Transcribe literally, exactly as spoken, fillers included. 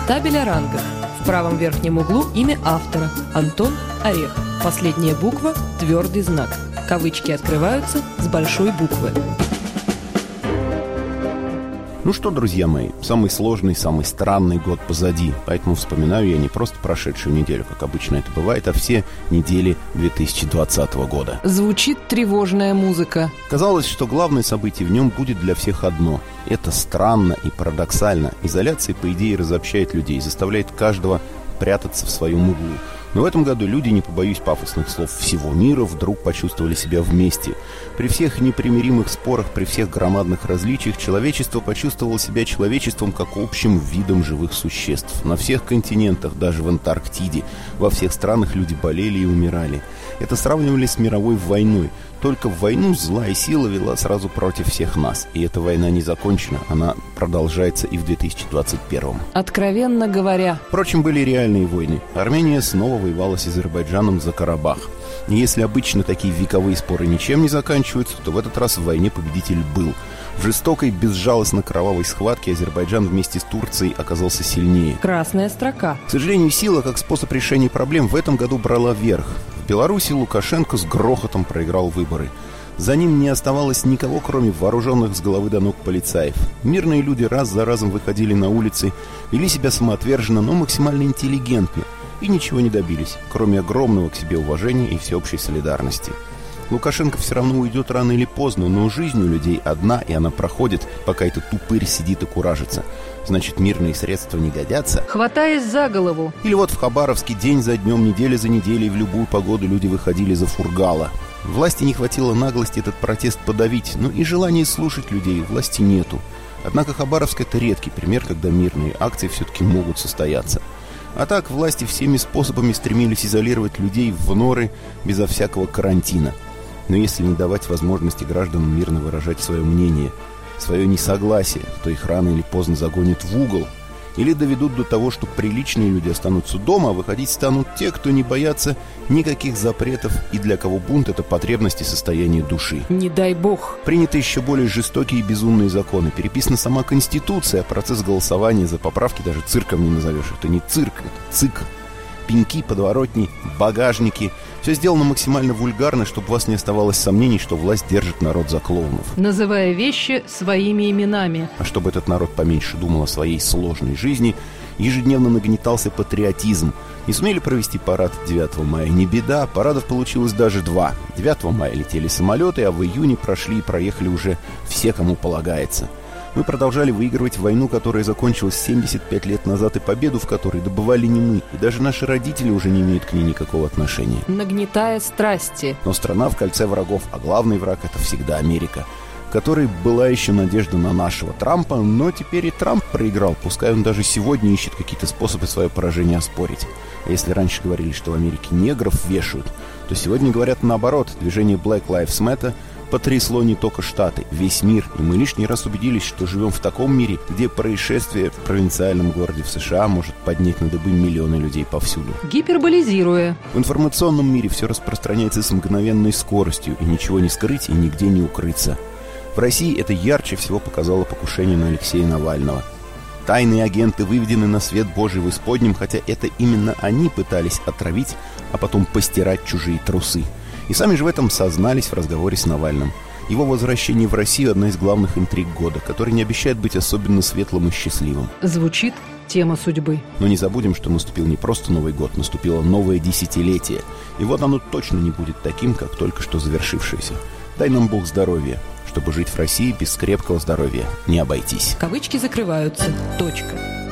Табель о рангах. В правом верхнем углу имя автора – Антон Орех. Последняя буква – твердый знак. Кавычки открываются с большой буквы. Ну что, друзья мои, самый сложный, самый странный год позади. Поэтому вспоминаю я не просто прошедшую неделю, как обычно это бывает, а все недели две тысячи двадцатого года. Звучит тревожная музыка. Казалось, что главное событие в нем будет для всех одно. Это странно и парадоксально. Изоляция, по идее, разобщает людей, заставляет каждого прятаться в своем углу. Но в этом году люди, не побоюсь пафосных слов, всего мира вдруг почувствовали себя вместе. При всех непримиримых спорах, при всех громадных различиях, человечество почувствовало себя человечеством как общим видом живых существ. На всех континентах, даже в Антарктиде, во всех странах люди болели и умирали. Это сравнивали с мировой войной. Только в войну злая сила вела сразу против всех нас. И эта война не закончена, она продолжается и в две тысячи двадцать первом. Откровенно говоря. Впрочем, были реальные войны. Армения снова воевала с Азербайджаном за Карабах. И если обычно такие вековые споры ничем не заканчиваются, то в этот раз в войне победитель был. В жестокой, безжалостно кровавой схватке Азербайджан вместе с Турцией оказался сильнее. Красная строка. К сожалению, сила, как способ решения проблем, в этом году брала верх. В Беларуси Лукашенко с грохотом проиграл выборы. За ним не оставалось никого, кроме вооруженных с головы до ног полицаев. Мирные люди раз за разом выходили на улицы, вели себя самоотверженно, но максимально интеллигентно. И ничего не добились, кроме огромного к себе уважения и всеобщей солидарности. Лукашенко все равно уйдет рано или поздно, но жизнь у людей одна, и она проходит, пока этот тупырь сидит и куражится. Значит, мирные средства не годятся. Хватаясь за голову. Или вот в Хабаровске день за днем, неделя за неделей, в любую погоду люди выходили за Фургала. Власти не хватило наглости этот протест подавить, но и желания слушать людей власти нету. Однако Хабаровск — это редкий пример, когда мирные акции все-таки могут состояться. А так власти всеми способами стремились изолировать людей в норы безо всякого карантина. Но если не давать возможности гражданам мирно выражать свое мнение, свое несогласие, то их рано или поздно загонят в угол. Или доведут до того, что приличные люди останутся дома, а выходить станут те, кто не боятся никаких запретов и для кого бунт — это потребность и состояние души. Не дай бог. Приняты еще более жестокие и безумные законы. Переписана сама Конституция, а процесс голосования за поправки даже цирком не назовешь. Это не цирк, это цик. Пеньки, подворотни, багажники. Все сделано максимально вульгарно, чтобы у вас не оставалось сомнений, что власть держит народ за клоунов. Называя вещи своими именами. А чтобы этот народ поменьше думал о своей сложной жизни, ежедневно нагнетался патриотизм. Не сумели провести парад девятого мая? Не беда, парадов получилось даже два. девятого мая летели самолеты, а в июне прошли и проехали уже все, кому полагается. Мы продолжали выигрывать войну, которая закончилась семьдесят пять лет назад, и победу в которой добывали не мы. И даже наши родители уже не имеют к ней никакого отношения. Нагнетая страсти. Но страна в кольце врагов, а главный враг — это всегда Америка, в которой была еще надежда на нашего Трампа, но теперь и Трамп проиграл. Пускай он даже сегодня ищет какие-то способы свое поражение оспорить. А если раньше говорили, что в Америке негров вешают, то сегодня говорят наоборот. Движение Black Lives Matter потрясло не только Штаты, весь мир. И мы лишний раз убедились, что живем в таком мире, где происшествие в провинциальном городе в США может поднять на дыбы миллионы людей повсюду. Гиперболизируя. В информационном мире все распространяется с мгновенной скоростью, и ничего не скрыть и нигде не укрыться. В России это ярче всего показало покушение на Алексея Навального. Тайные агенты выведены на свет Божий в исподнем, хотя это именно они пытались отравить, а потом постирать чужие трусы. И сами же в этом сознались в разговоре с Навальным. Его возвращение в Россию – одна из главных интриг года, который не обещает быть особенно светлым и счастливым. Звучит тема судьбы. Но не забудем, что наступил не просто Новый год, наступило новое десятилетие. И вот оно точно не будет таким, как только что завершившееся. Дай нам Бог здоровья, чтобы жить в России без крепкого здоровья не обойтись. Кавычки закрываются. Точка.